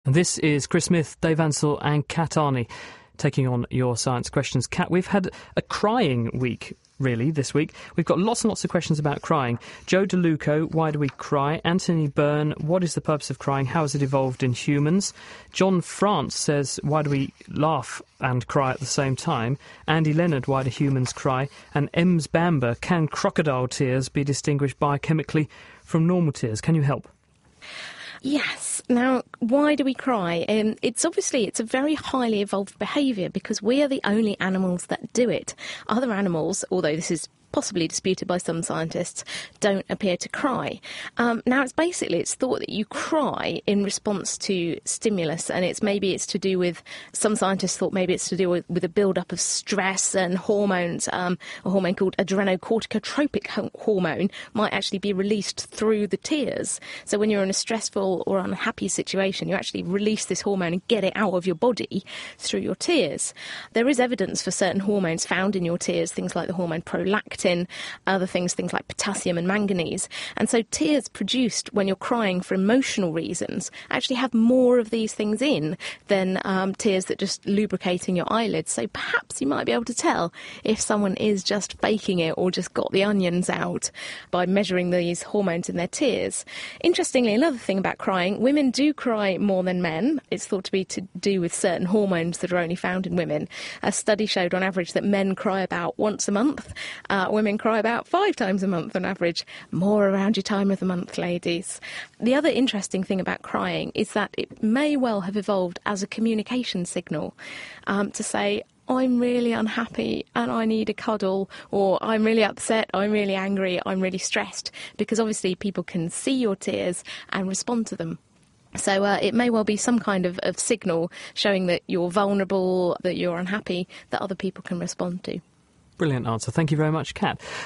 And this is Chris Smith, Dave Ansell and Kat Arney taking on your science questions. Kat, we've had a crying week, really, this week. We've got lots and lots of questions about crying. Joe DeLuco, why do we cry? Anthony Byrne, what is the purpose of crying? How has it evolved in humans? John France says, why do we laugh and cry at the same time? Andy Leonard, why do humans cry? And Ems Bamber, can crocodile tears be distinguished biochemically from normal tears? Can you help? Yes. Now, why do we cry? It's a very highly evolved behaviour because we are the only animals that do it. Other animals, although this is possibly disputed by some scientists, don't appear to cry. Now, it's thought that you cry in response to stimulus, and some scientists thought maybe it's to do with a build-up of stress and hormones. A hormone called adrenocorticotropic hormone might actually be released through the tears. So when you're in a stressful or unhappy situation, you actually release this hormone and get it out of your body through your tears. There is evidence for certain hormones found in your tears, things like the hormone prolactin, other things like potassium and manganese. And so tears produced when you're crying for emotional reasons actually have more of these things in than tears that just lubricating your eyelids. So perhaps you might be able to tell if someone is just faking it or just got the onions out by measuring these hormones in their tears. Interestingly, another thing about crying, women do cry more than men. It's thought to be to do with certain hormones that are only found in women. A study showed on average that men cry about once a month. Women cry about 5 times a month on average. More around your time of the month, ladies. The other interesting thing about crying is that it may well have evolved as a communication signal to say, I'm really unhappy and I need a cuddle, or I'm really upset, I'm really angry, I'm really stressed, because obviously people can see your tears and respond to them. So it may well be some kind of signal showing that you're vulnerable, that you're unhappy, that other people can respond to. Brilliant answer. Thank you very much, Kat.